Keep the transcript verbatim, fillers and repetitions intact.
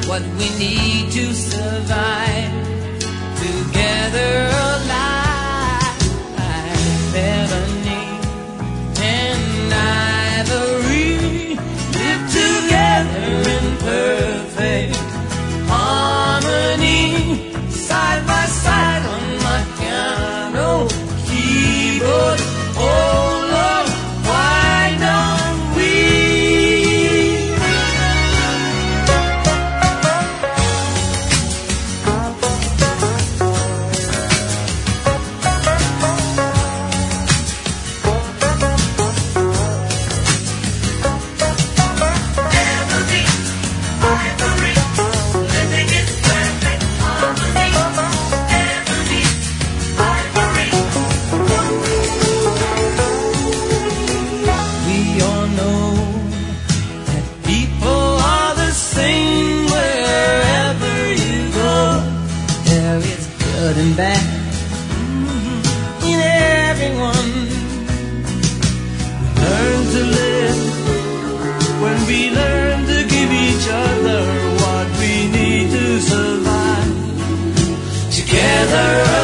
what we need to survive. Together alive, ebony and ivory live together in perfect harmony, side by side on my piano keyboard. Oh Lord, why don't we? And bad in everyone. We learn to live when we learn to give each other what we need to survive. Together